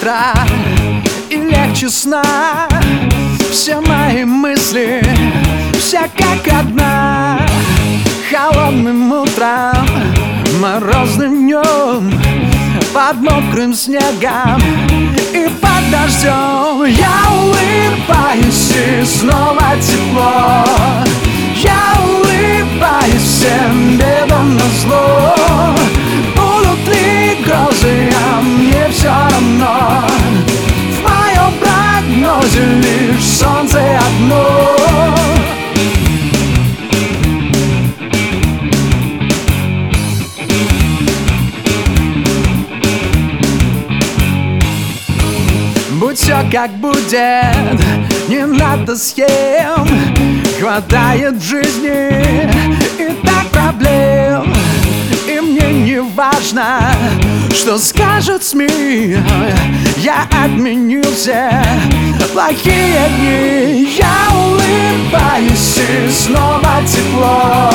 утра и легче сна. Все мои мысли, все как одна. Холодным утром, морозным днем, под мокрым снегом и под дождем я улыбаюсь, и снова тепло. Я улыбаюсь всем бедам назло. Будут ли грозы, а мне все равно. В моем прогнозе лишь солнце одно. Будь все как будет, не надо схем. Хватает в жизни и так проблем. И мне не важно, что скажут СМИ. Я отменю все плохие дни. Я улыбаюсь, и снова тепло.